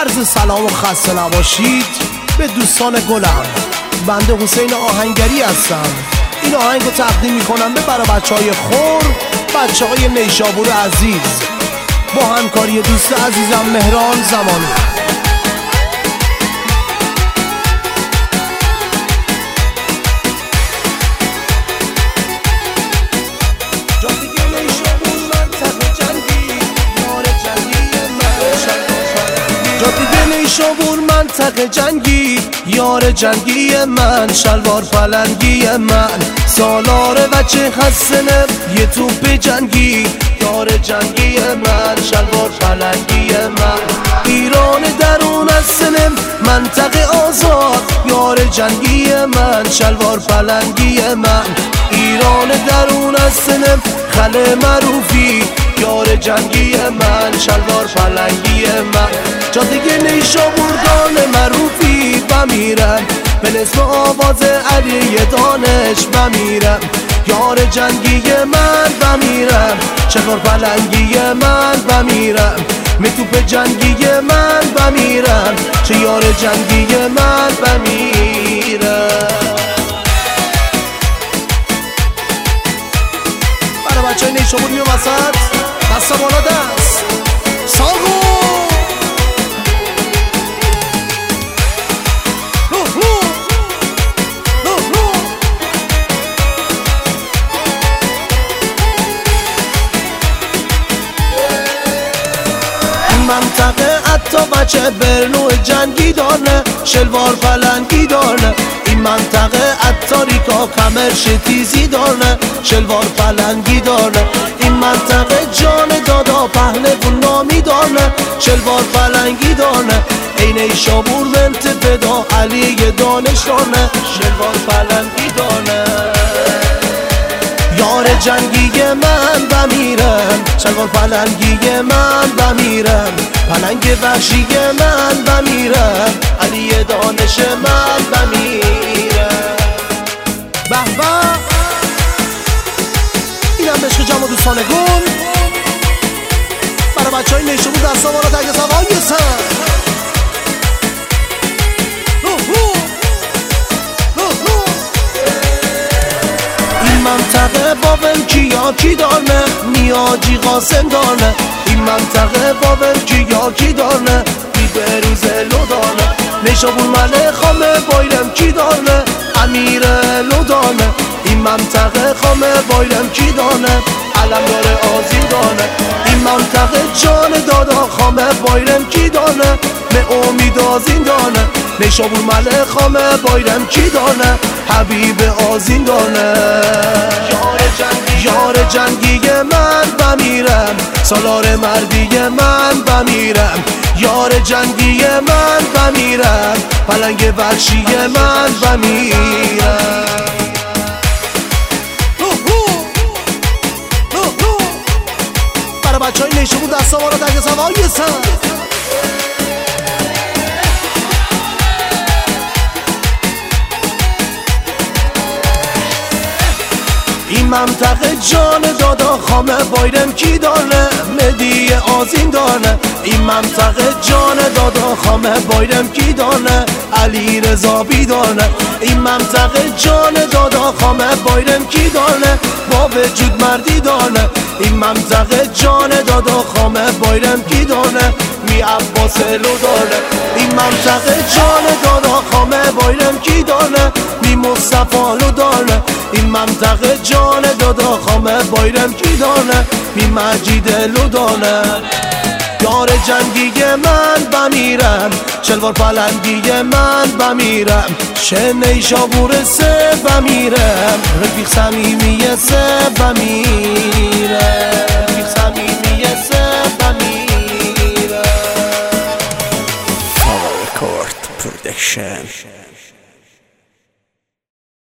عرض سلام و خسته نباشید به دوستان گلم. بنده حسین آهنگری هستم. این آهنگ رو تقدیم میکنم به برای بچهای خور، بچهای نیشابور عزیز، با همکاری دوست عزیزم مهران زمانی. نیشابور منطقه جنگی، یار جنگی من، شلوار پلنگی من، سالار بچه خسنه یه توپ جنگی، یار جنگی من، شلوار پلنگی من، ایران درون از سنم منطقه آزاد، یار جنگی من، شلوار پلنگی من، ایران درون از سنم خل معروفی، یار جنگی من، شلوار پلنگی من، جاده نیشابور دان معروفی بمیرم، به اسم آواز علی دانش بمیرم، یار جنگی من بمیرم، شلوار پلنگی من بمیرم، میتوپ جنگی من بمیرم، چه یار جنگی من بمیرم. برای بچه های نیشابوری و وسط دست بالا دست ساگو منطقه حتی بچه برنو جنگی دارنه، شلوار پلنگی دارنه، این منطقه حتی ریکا کمرش تیزی دارنه، شلوار پلنگی دارنه، این منطقه جان دادا پهلوان نامی دارنه، شلوار پلنگی دارنه، این نیشابور بنت فدا علی دانش دارنه، شلوار پلنگی دارنه، یار جنگی من بمیرم، شلوار پلنگی من بمیرم، پلنگ وحشی من بمیرم، علی دانش من بمیرم. به به اینم بشق جمع دوستان گل، برای بچه های نیشابور دستا بالا تگه ساقای سن. منطقه بابل کیا کی دارنه، نیاجی قاسم دارنه، این منطقه بابل کیا کی دارنه، بی بروز لو دارنه، نیشابور مله خامه بایرم کی دارنه، امیر لو دارنه، این منطقه خامه بایرم کی دارنه، علم داره آزین دارنه، این منطقه جان دادا خامه بایرم کی دارنه، به امید آزین دارنه، نیشابور مله خامه بایرم کی دارنه، حبیب آزین دارنه، یار جنگی من بمیرم، سالار مردی من بمیرم، یار جنگی من بمیرم، پلنگ وحشی من بمیرم. برای بچه های نیشابور دستا بالا تگه سوای سن. این منطقه جان دادا خامه بایرم کی دارنه، مدی آزین دارنه، این منطقه جان دادا خامه بایرم کی دارنه، علی رضا بی دارنه، این منطقه جان دادا خامه بایرم کی دارنه، با وجود مردی دارنه، این منطقه جان دادا خامه بایرم کی دارنه، می عباس لو دارنه، این منطقه جان دادا خامه بایرم کی دارنه، می مصطفی لو دارنه، این منطقه جان دادا خامه بایرم کی دارنه، می مجید لو دارنه، یار جنگی من بمیرم، شلوار پلنگی من بمیرم، شه نیشابور سه بمیرم، رفیق صمیمی سه بمیرم.